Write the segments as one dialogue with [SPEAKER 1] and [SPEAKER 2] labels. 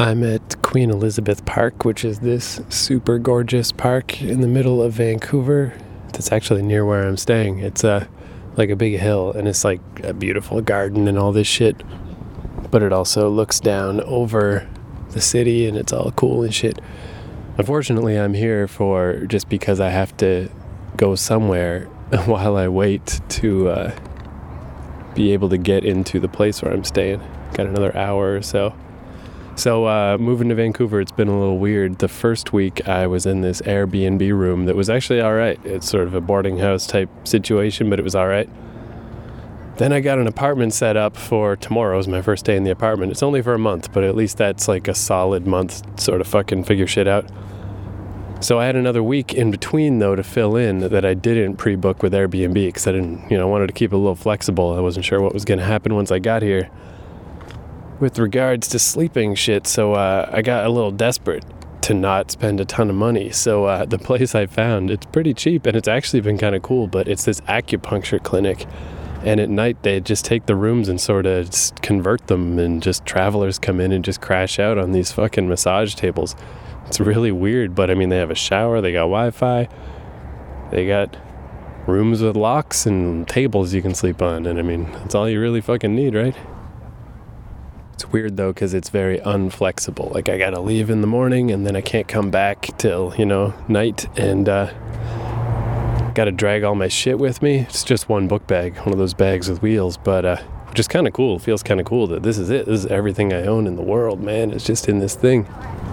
[SPEAKER 1] I'm at Queen Elizabeth Park, which is this super gorgeous park in the middle of Vancouver that's actually near where I'm staying. It's like a big hill, and it's like a beautiful garden and all this shit. But it also looks down over the city, and it's all cool and shit. Unfortunately, I'm here for just because I have to go somewhere while I wait to be able to get into the place where I'm staying. Got another hour or so. So moving to Vancouver, it's been a little weird. The first week I was in this Airbnb room that was actually all right. It's sort of a boarding house type situation, but it was all right. Then I got an apartment set up for tomorrow. It was my first day in the apartment. It's only for a month, but at least that's like a solid month sort of fucking figure shit out. So I had another week in between, though, to fill in that I didn't pre-book with Airbnb because I didn't, wanted to keep it a little flexible. I wasn't sure what was going to happen once I got here with regards to sleeping shit. So I got a little desperate to not spend a ton of money. So the place I found, it's pretty cheap, and it's actually been kind of cool, but it's this acupuncture clinic. And at night, they just take the rooms and sort of convert them, and just travelers come in and just crash out on these fucking massage tables. It's really weird, but I mean, they have a shower, they got Wi-Fi, they got rooms with locks and tables you can sleep on, and I mean, that's all you really fucking need, right? It's weird, though, because it's very unflexible. Like, I gotta leave in the morning, and then I can't come back till, night, and gotta drag all my shit with me. It's just one book bag, one of those bags with wheels, but which is kind of cool. It feels kind of cool that this is it. This is everything I own in the world, man. It's just in this thing.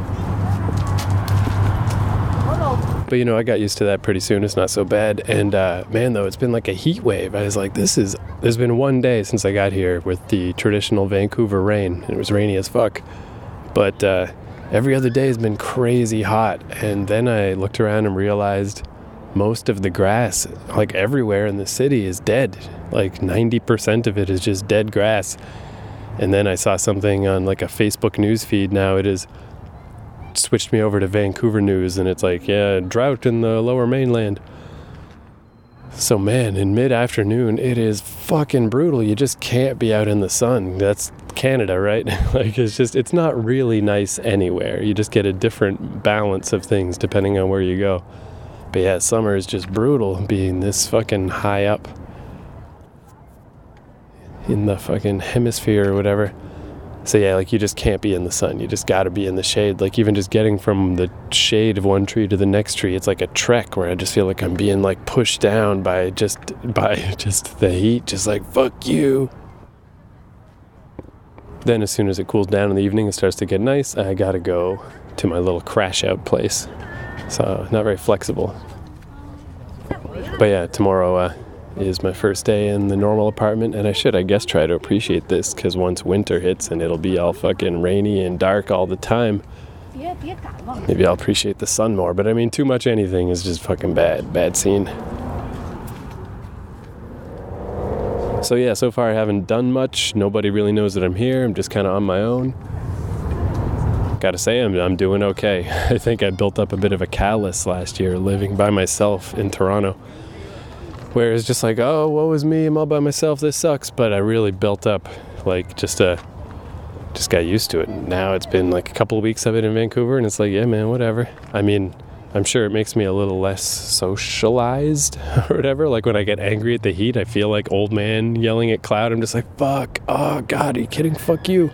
[SPEAKER 1] But, I got used to that pretty soon. It's not so bad. And, man, though, it's been like a heat wave. I was like, there's been one day since I got here with the traditional Vancouver rain. It was rainy as fuck. But every other day has been crazy hot. And then I looked around and realized most of the grass, like everywhere in the city, is dead. Like 90% of it is just dead grass. And then I saw something on like a Facebook news feed. Now it is switched me over to Vancouver News, and it's like, yeah, drought in the lower mainland. So man, in mid-afternoon, it is fucking brutal. You just can't be out in the sun. That's Canada, right? Like, it's not really nice anywhere. You just get a different balance of things depending on where you go. But yeah, summer is just brutal being this fucking high up in the fucking hemisphere or whatever. So yeah, like, you just can't be in the sun. You just gotta be in the shade. Like, even just getting from the shade of one tree to the next tree, it's like a trek where I just feel like I'm being like pushed down by just the heat, just like, fuck you. Then as soon as it cools down in the evening, it starts to get nice. I gotta go to my little crash out place. So not very flexible. But yeah, tomorrow is my first day in the normal apartment, and I should, I guess, try to appreciate this, because once winter hits and it'll be all fucking rainy and dark all the time, maybe I'll appreciate the sun more. But I mean, too much anything is just fucking bad scene. So yeah, so far I haven't done much. Nobody really knows that I'm here. I'm just kind of on my own. Gotta say, I'm doing okay. I think I built up a bit of a callus last year living by myself in Toronto, where it's just like, oh, woe is me, I'm all by myself, this sucks. But I really built up, like, just got used to it. And now it's been like a couple of weeks of it in Vancouver, and it's like, yeah, man, whatever. I mean, I'm sure it makes me a little less socialized or whatever. Like, when I get angry at the heat, I feel like old man yelling at cloud. I'm just like, fuck, oh God, are you kidding? Fuck you.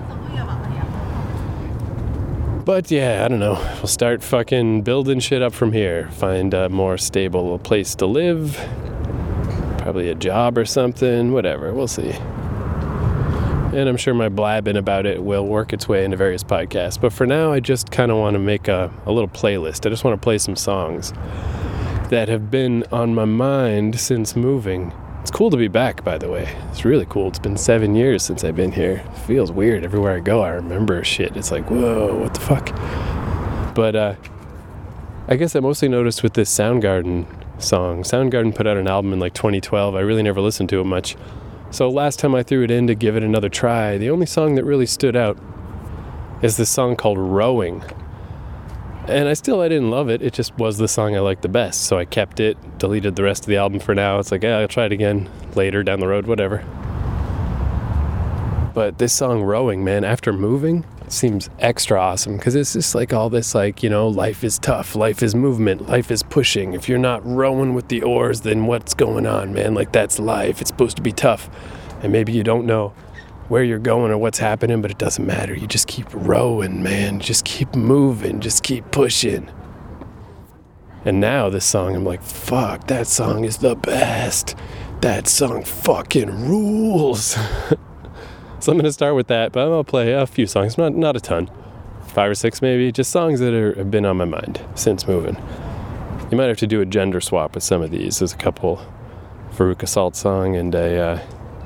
[SPEAKER 1] But yeah, I don't know. We'll start fucking building shit up from here. Find a more stable place to live. Probably a job or something. Whatever. We'll see. And I'm sure my blabbing about it will work its way into various podcasts. But for now, I just kind of want to make a little playlist. I just want to play some songs that have been on my mind since moving. It's cool to be back, by the way. It's really cool. It's been 7 years since I've been here. It feels weird. Everywhere I go, I remember shit. It's like, whoa, what the fuck? But I guess I mostly noticed with this Soundgarden song. Soundgarden put out an album in like 2012. I really never listened to it much. So last time I threw it in to give it another try, the only song that really stood out is this song called Rowing. And I didn't love it. It just was the song I liked the best. So I kept it, deleted the rest of the album for now. It's like, yeah, I'll try it again later down the road, whatever. But this song, Rowing, man, after moving, seems extra awesome because it's just like all this, like, you know, life is tough, life is movement, life is pushing. If you're not rowing with the oars, then what's going on, man? Like, that's life. It's supposed to be tough. And maybe you don't know where you're going or what's happening, but it doesn't matter. You just keep rowing, man. Just keep moving. Just keep pushing. And now this song, I'm like, fuck, that song is the best. That song fucking rules. So I'm going to start with that, but I'll play a few songs, not a ton. 5 or 6 maybe, just songs that have been on my mind since moving. You might have to do a gender swap with some of these. There's a couple Veruca Salt song and a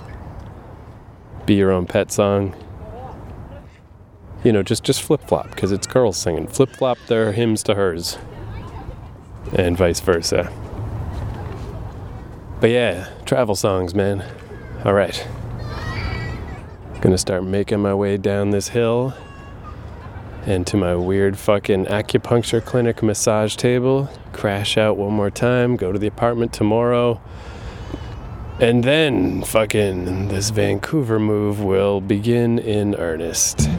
[SPEAKER 1] Be Your Own Pet song. You know, just flip-flop, because it's girls singing. Flip-flop their hymns to hers. And vice versa. But yeah, travel songs, man. All right. Gonna start making my way down this hill and to my weird fucking acupuncture clinic massage table. Crash out one more time, go to the apartment tomorrow. And then fucking this Vancouver move will begin in earnest.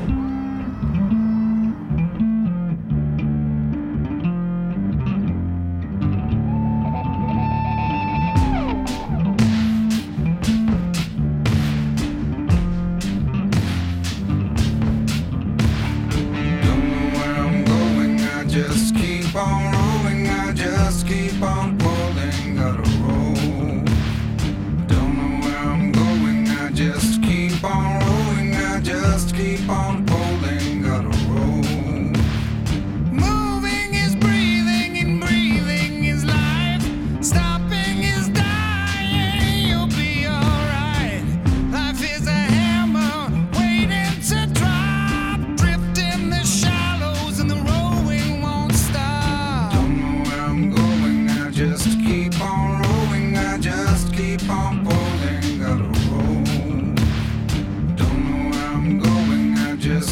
[SPEAKER 2] Just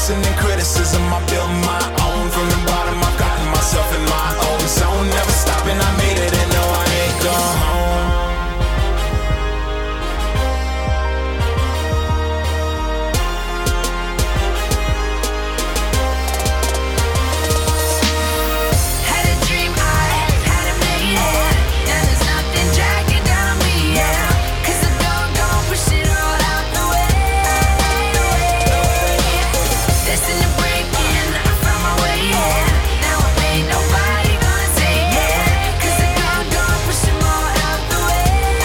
[SPEAKER 2] listening criticism, I built my own. From the bottom, I've gotten myself in my own zone. Never stopping, I made it and no, I ain't gone home.
[SPEAKER 3] Had a dream, I hadn't made it. Now there's nothing dragging down me, yeah. 'Cause the dog gon' push it all out the way. Destined to break in, I found my way in. Now ain't nobody gonna take it. 'Cause the dog gon' push them all out the way.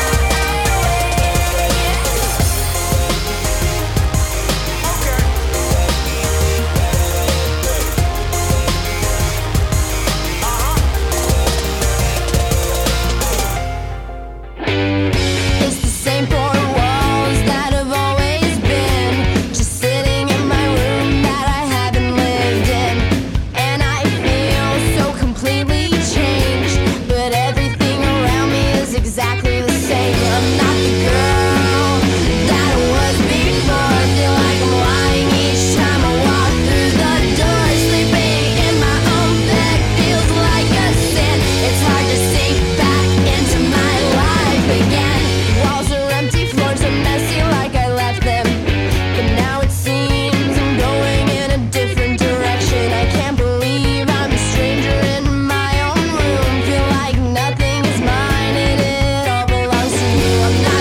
[SPEAKER 3] It's the same four walls that have always been, just sitting in my room that I haven't lived in. And I feel so completely changed, but everything around me is exactly the same. I'm not the girl that I was before. Feel like I'm lying each time I walk through the door. Sleeping in my own bed feels like a sin. It's hard to sink back into my life again. Walls are empty, floors are messy like I left them. But now it seems I'm going in a different direction. I can't believe I'm a stranger in my own room. Feel like nothing is mine and it all belongs to you. I'm not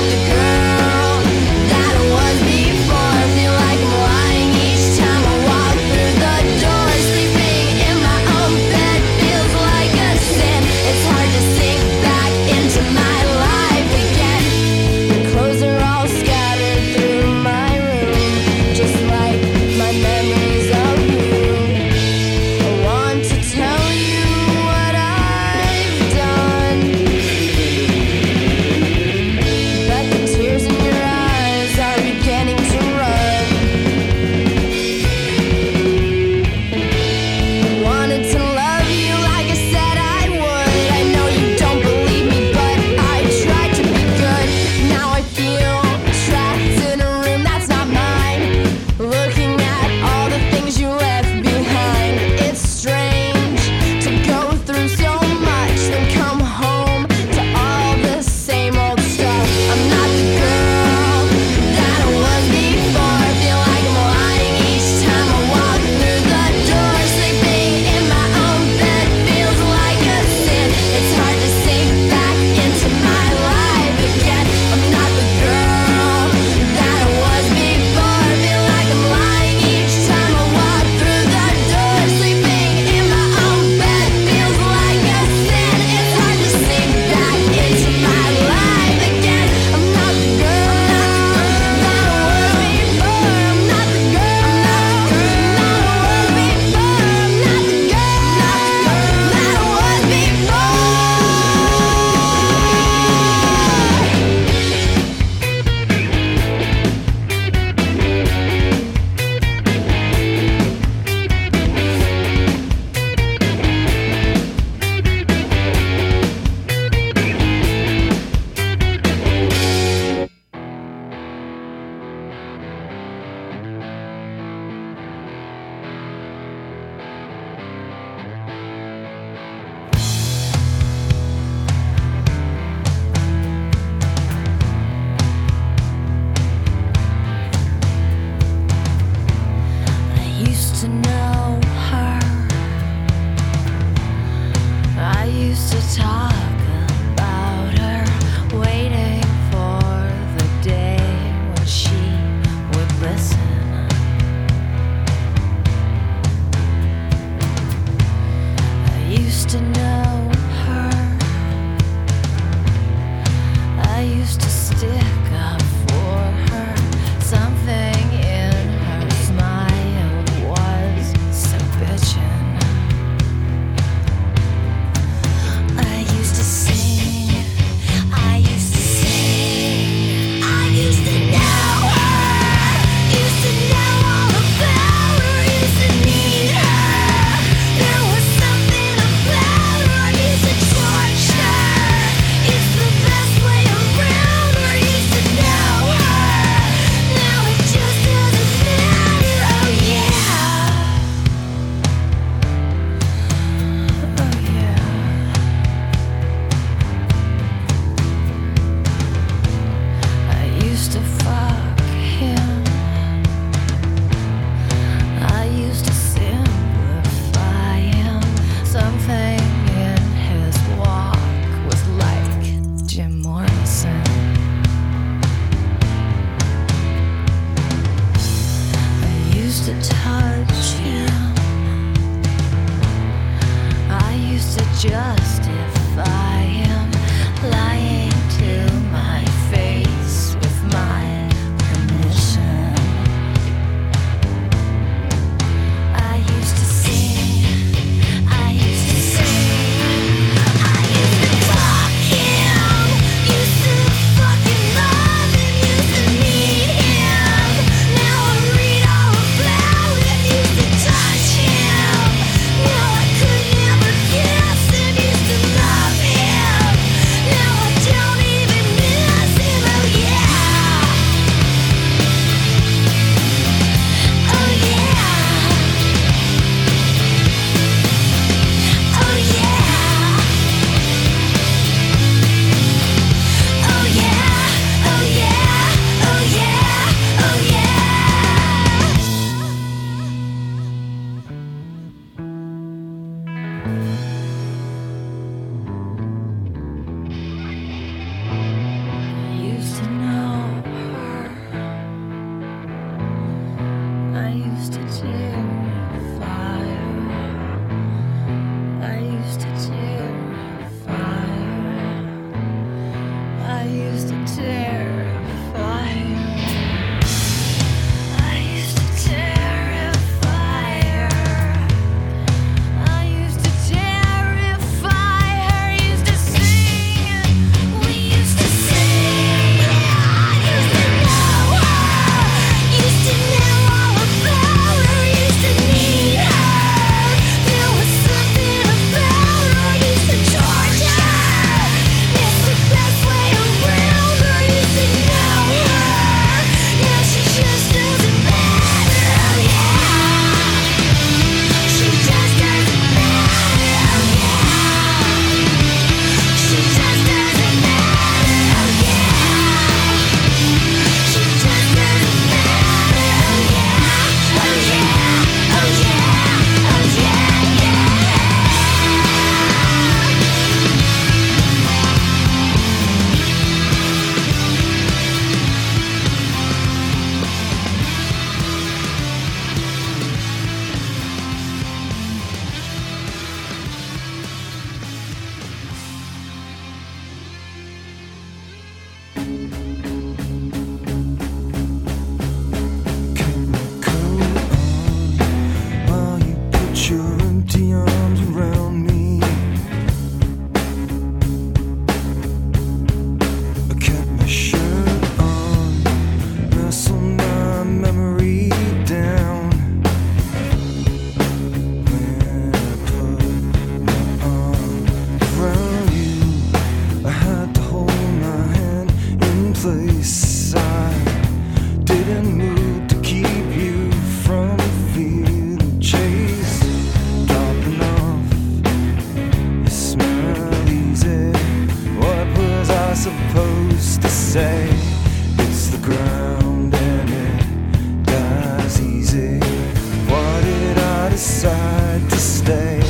[SPEAKER 4] supposed to say? It's the ground and it dies easy. Why did I decide to stay?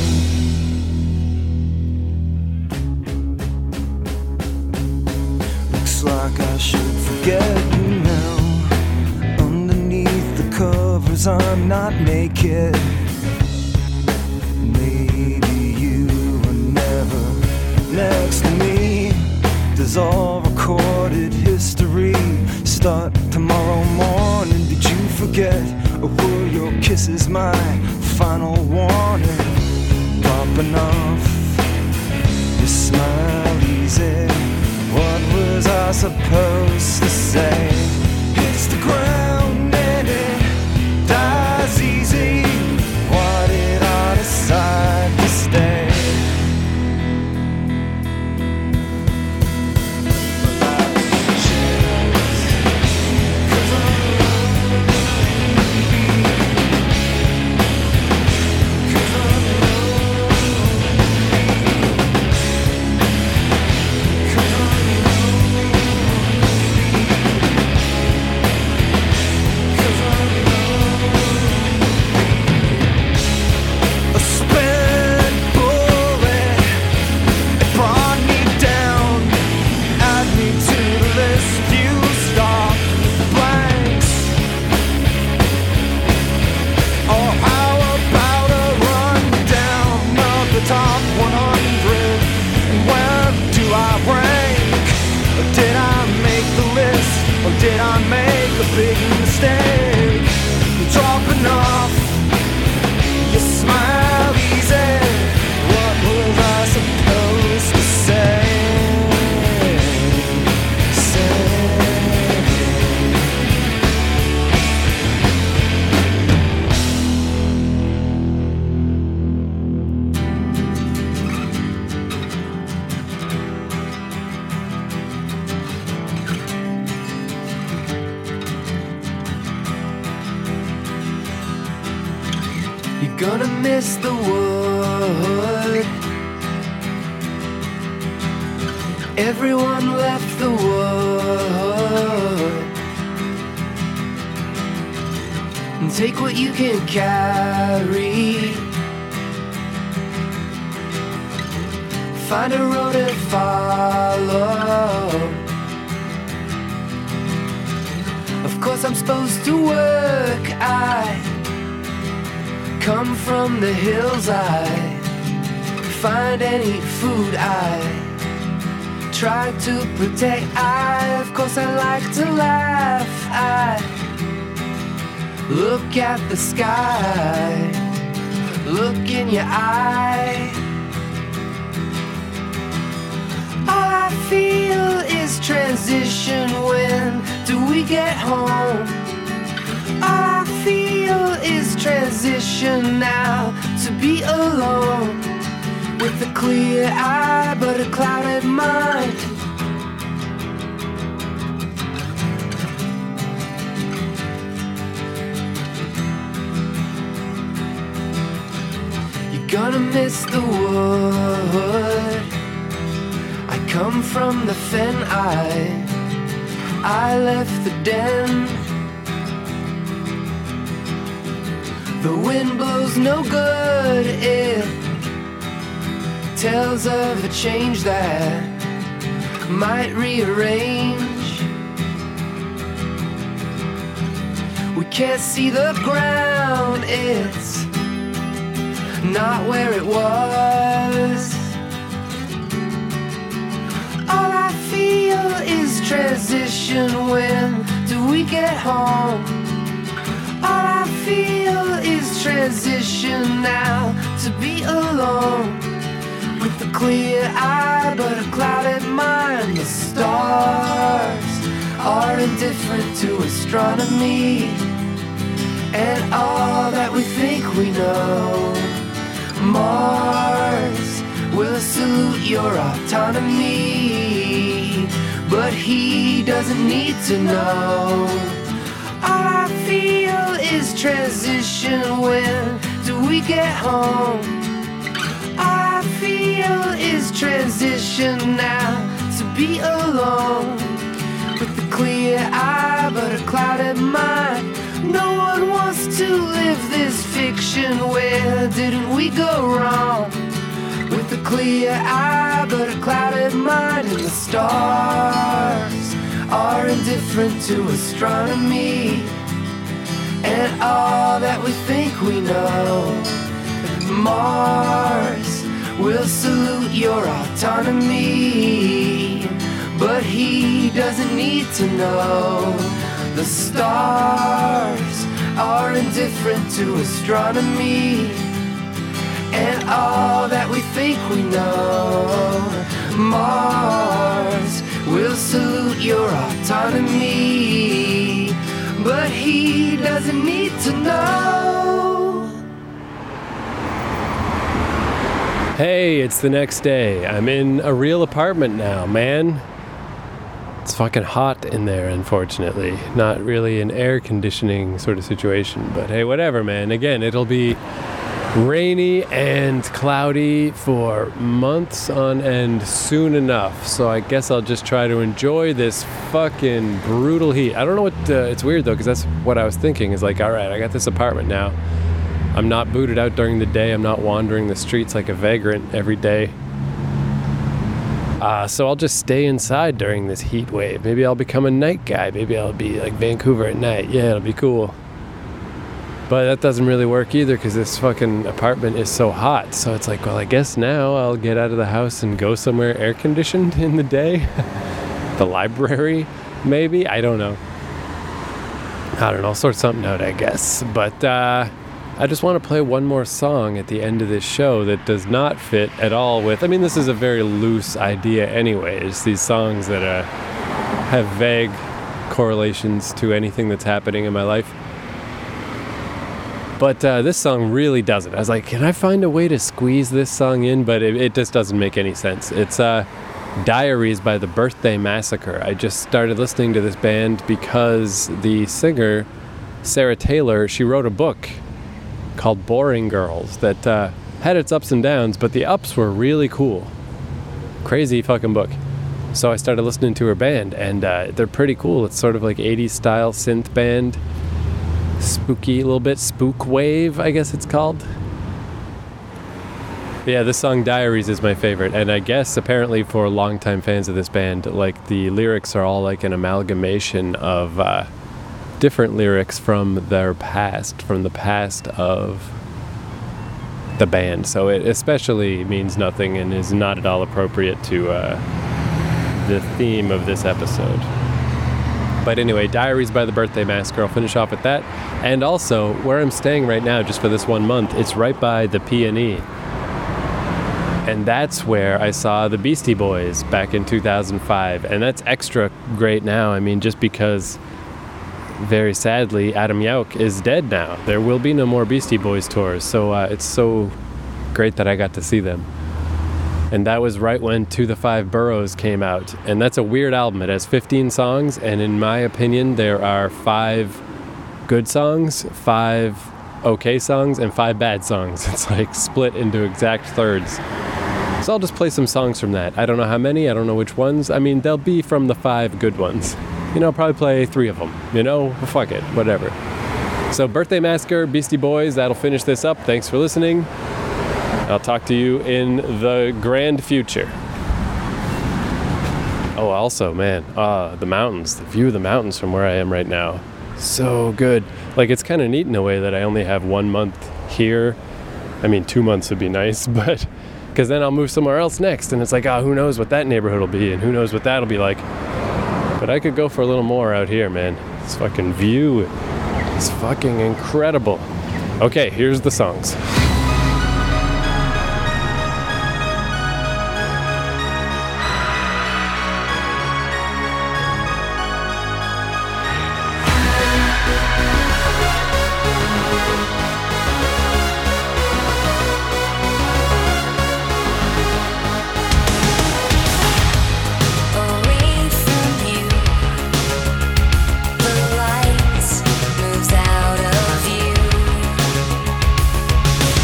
[SPEAKER 4] Looks like I should forget you now. Underneath the covers I'm not naked. Maybe you were never next to me. Does all recorded history start tomorrow morning? Did you forget, or were your kisses my final warning? Popping off, you smile easy. What was I supposed to say? It's the ground and it dies easy. Why did I decide to stay? Did I make a big mistake? Dropping off, you smile easy. What was I supposed to say? Gonna miss the wood. Everyone left the wood. And take what you can carry. Find a road and follow. Of course I'm supposed to work. I come from the hills, I find any food I try to protect. Of course I like to laugh. I look at the sky, look in your eye. All I feel is transition. When do we get home? All I feel is transition now, to be alone with a clear eye but a clouded mind. You're gonna miss the wood. I come from the fen, I left the den. The wind blows no good, it tells of a change that might rearrange. We can't see the ground, it's not where it was. All I feel is transition. When do we get home? All I feel is transition now, to be alone with a clear eye but a clouded mind. The stars are indifferent to astronomy and all that we think we know. Mars will salute your autonomy, but he doesn't need to know. All I feel is transition. When do we get home? All I feel is transition now, to be alone
[SPEAKER 5] ocean, where didn't we go wrong? With a clear eye but a clouded mind, and the stars are indifferent to astronomy and all that we think we know. Mars will salute your autonomy, but he doesn't need to know. The stars are indifferent to astronomy and all that we think we know. Mars will salute your autonomy, but he doesn't need to know.
[SPEAKER 1] Hey, it's the next day. I'm in a real apartment now, man. It's fucking hot in there, unfortunately. Not really an air conditioning sort of situation, but hey, whatever, man. Again, it'll be rainy and cloudy for months on end soon enough, so I guess I'll just try to enjoy this fucking brutal heat. I don't know what, it's weird though, because that's what I was thinking, is like, alright, I got this apartment now. I'm not booted out during the day. I'm not wandering the streets like a vagrant every day. So I'll just stay inside during this heat wave. Maybe I'll become a night guy. Maybe I'll be like Vancouver at night. Yeah, it'll be cool. But that doesn't really work either because this fucking apartment is so hot. So it's like, well, I guess now I'll get out of the house and go somewhere air conditioned in the day. The library, maybe? I don't know. I'll sort something out, I guess. But I just want to play one more song at the end of this show that does not fit at all with... I mean, this is a very loose idea anyways. These songs that have vague correlations to anything that's happening in my life. But this song really doesn't. I was like, can I find a way to squeeze this song in? But it just doesn't make any sense. It's Diaries by the Birthday Massacre. I just started listening to this band because the singer, Sarah Taylor, she wrote a book called Boring Girls that had its ups and downs, but the ups were really cool. Crazy fucking book. So I started listening to her band, and they're pretty cool. It's sort of like 80s style synth band. Spooky, a little bit. Spook wave, I guess it's called. Yeah, this song Diaries is my favorite, and I guess apparently for longtime fans of this band, like the lyrics are all like an amalgamation of different lyrics from their past, from the past of the band. So it especially means nothing and is not at all appropriate to the theme of this episode. But anyway, Diaries by the Birthday Massacre. I'll finish off with that. And also, where I'm staying right now, just for this 1 month, it's right by the P&E. And that's where I saw the Beastie Boys back in 2005. And that's extra great now. I mean, just because, very sadly, Adam Yauch is dead now. There will be no more Beastie Boys tours. So it's so great that I got to see them. And that was right when To the Five Boroughs came out. And that's a weird album. It has 15 songs, and in my opinion, there are 5 good songs, 5 okay songs, and 5 bad songs. It's like split into exact thirds. So I'll just play some songs from that. I don't know how many, I don't know which ones. I mean, they'll be from the 5 good ones. You know, I'll probably play 3 of them. You know, fuck it, whatever. So Birthday Massacre, Beastie Boys, that'll finish this up. Thanks for listening. I'll talk to you in the grand future. Oh, also, man, the mountains, the view of the mountains from where I am right now. So good. Like, it's kind of neat in a way that I only have 1 month here. I mean, 2 months would be nice, but because then I'll move somewhere else next. And it's like, who knows what that neighborhood will be and who knows what that'll be like. But I could go for a little more out here, man. This fucking view is fucking incredible. Okay, here's the songs.
[SPEAKER 3] Away from you, the light moves out of view.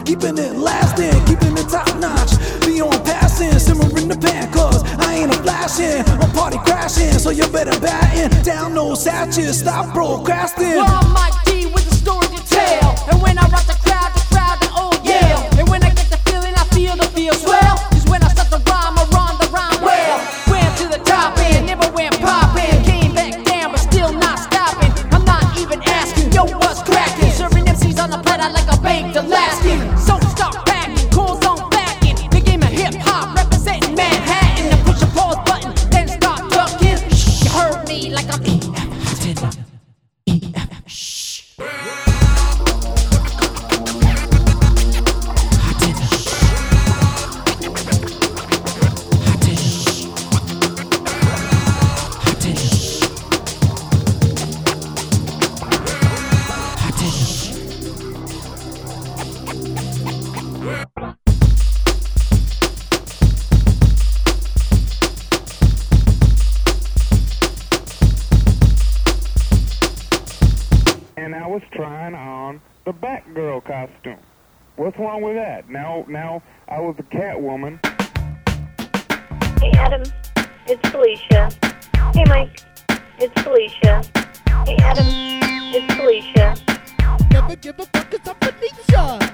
[SPEAKER 4] keeping it lasting, keeping it top notch. Beyond passing, simmering the pan, cause I ain't a flashing, I'm party crashing. So you better batten down those hatches, stop procrastinating.
[SPEAKER 6] Well, I'm Mike D with the story to tell. And when I rock the crowd they all yell. And when I get the feeling, I feel the feel swell. Cause when I start the rhyme, I run the rhyme well. Went to the top and never went poppin'. Came back down, but still not stopping. I'm not even asking, yo, what's cracking? Serving MCs on the platter like a baked Alaskan. So start packing, calls on backing. The game of hip hop representing Manhattan. And push the pause button, then start ducking. Shh, you heard me like I'm
[SPEAKER 7] and I was trying on the Batgirl costume. What's wrong with that? Now I was a Catwoman.
[SPEAKER 8] Hey Adam, it's Felicia. Hey Mike, it's Felicia. Hey Adam, it's Felicia.
[SPEAKER 6] never give a fuck, it's a Felicia.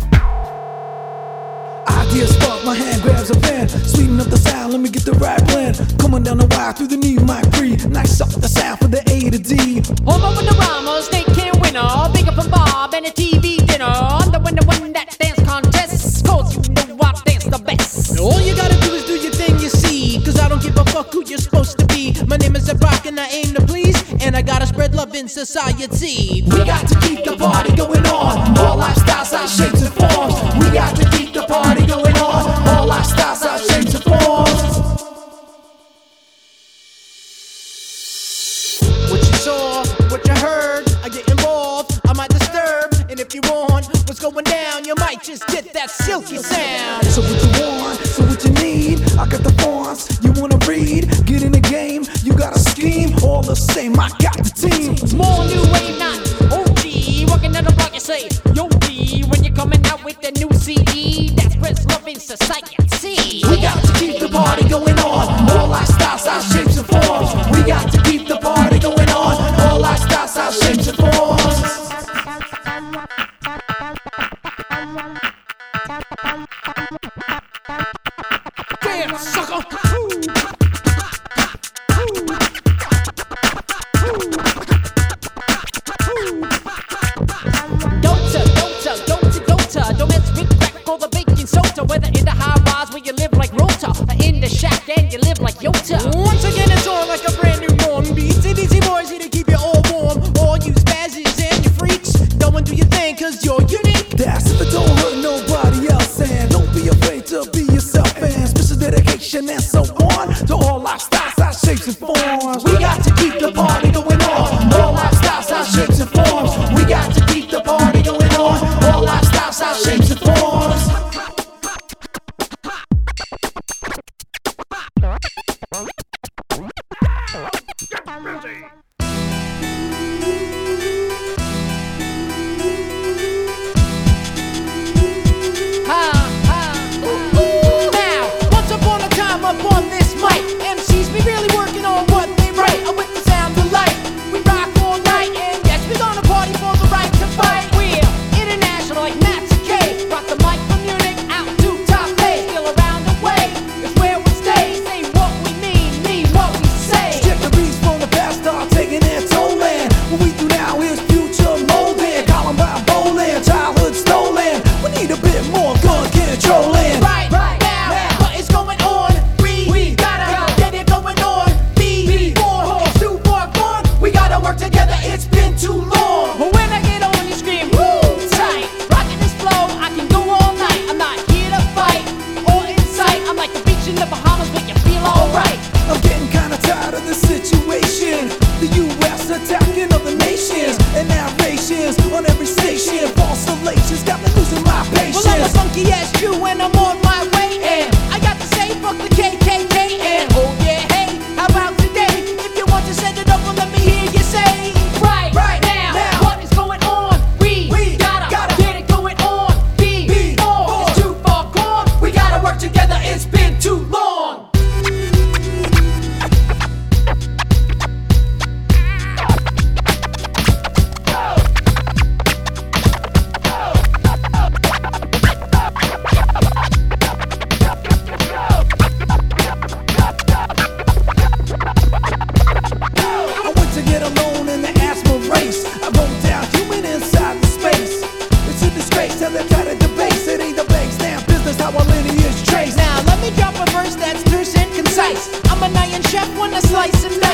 [SPEAKER 4] Ideas spark, my hand grabs a pen. Sweeten up the sound, let me get the right blend. Coming down the wire through the knee, mic free. Nice up the sound for the A to D.
[SPEAKER 6] Home over the Rama, state can winner. Big up from Bob and a TV dinner. I'm the one that dance contests. Cause you know I dance the best.
[SPEAKER 9] All you gotta do is do your thing, you see. Cause I don't give a fuck who you're supposed to be. My name is Brock and I aim to please. And I gotta spread love in society.
[SPEAKER 4] We got to keep the party going on. All lifestyles, our shapes and forms. We got to keep the party going on. All lifestyles, our shapes and forms.
[SPEAKER 9] What you saw, what you heard, I get involved, I might disturb. And if you want what's going down, you might just get that silky sound.
[SPEAKER 4] So what you want, so what you need, I got the fonts, you wanna read, get in the game, you gotta scheme, all the same, I got the team.
[SPEAKER 6] More new wave, not OG. Walking down the block, you say, yo, D. When you're coming out with the new CD, that spreads love in society.
[SPEAKER 4] We got to keep the party going on, all lifestyles, our shapes and forms. We got to keep the party going on, all lifestyles, our shapes and forms.
[SPEAKER 9] Damn, sucker!
[SPEAKER 6] Don't mess with crack or the baking soda. Whether in the high rise where you live like Rota, or in the shack and you live like Yota.
[SPEAKER 9] Once again, it's all like a brand new morning beat. CBC boys here to keep you all warm. All you spazzes and you freaks, go and do your thing, cause you're unique.
[SPEAKER 4] That's if it don't hurt nobody else, and don't be afraid to be yourself, and special dedication and so on to all lifestyles, our shapes and forms. We got to keep the party going on, all lifestyles, our shapes and forms. We got to keep the party going on, all lifestyles, our shapes and forms.
[SPEAKER 6] Now, once upon a time upon this mic, MCs be really working on what they write. With the sound of light, we rock all night, and yes, we gonna party for the right to fight. We're international like Matt K.
[SPEAKER 9] till they try to debase. It ain't the bank's damn business how our lineage trace. Now let me drop a verse that's terse and concise. I'm an iron chef when I slice and